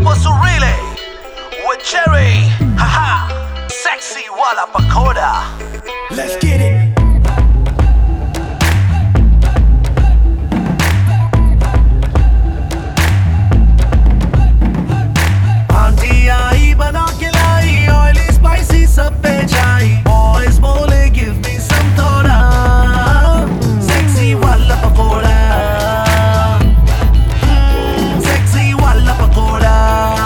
super surreal with Cherry, haha, sexy wala pakoda. Let's get it. Auntie आई बना के लाई oily spicy सब पे जाई. Boys बोले give me some थोड़ा sexy वाला पकोड़ा. Sexy वाला pakora.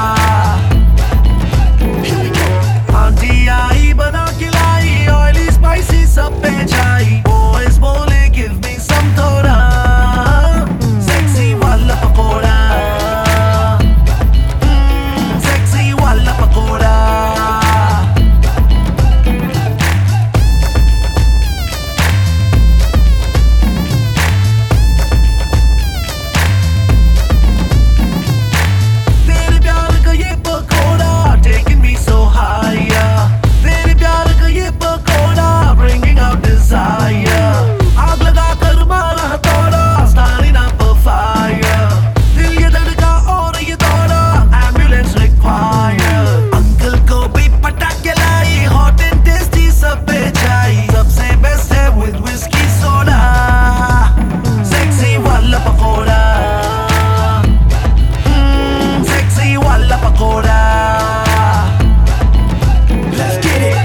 Here we go. Auntie आई बना के लाई oily spicy सब पे जाई. Boys बोले give me some थोड़ा sexy वाला पकोड़ा. Sexy वाला पकोड़ा. तेरे प्यार का ये pakora taking me so higher. तेरे प्यार का ये पकोड़ा bringing out desire. आग लगा कर मारा हथौड़ा starting up a fire. दिल ये धड़का और ये दौड़ा ambulance require. अंकल को भी पटा के लाई hot and tasty सब पे जाई. सबसे best है with whiskey soda. Sexy वाला पकोड़ा. Sexy वाला पकोड़ा. Let's get it.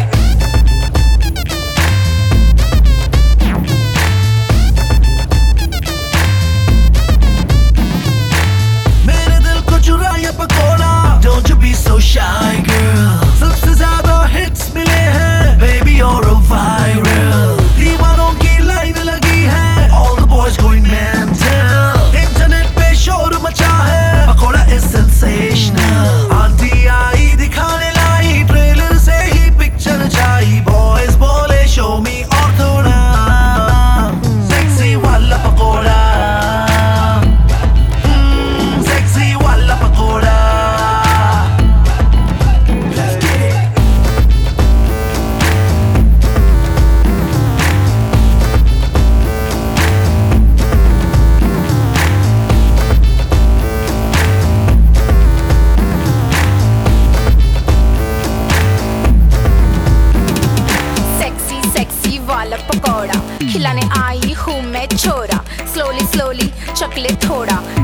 मेरे दिल को चुराया pakora. Don't you be so shy girl. सबसे ज्यादा hits मिले हैं baby you're a viral. दीवानों की लाइन लगी है all the boys going mental. Internet पे शोर मचा है पकोड़ा is sensational. आंटी आई दिखाने लाई ट्रेलर से ही पिक्चर जाई. Boys बोले show me और थोड़ा sexy वाला पकोड़ा. Sexy वाला पकोड़ा. Let's get it. Sexy sexy वाला पकौड़ा खिलाने आई हूँ मैं छोरा. स्लोली स्लोली चकले थोड़ा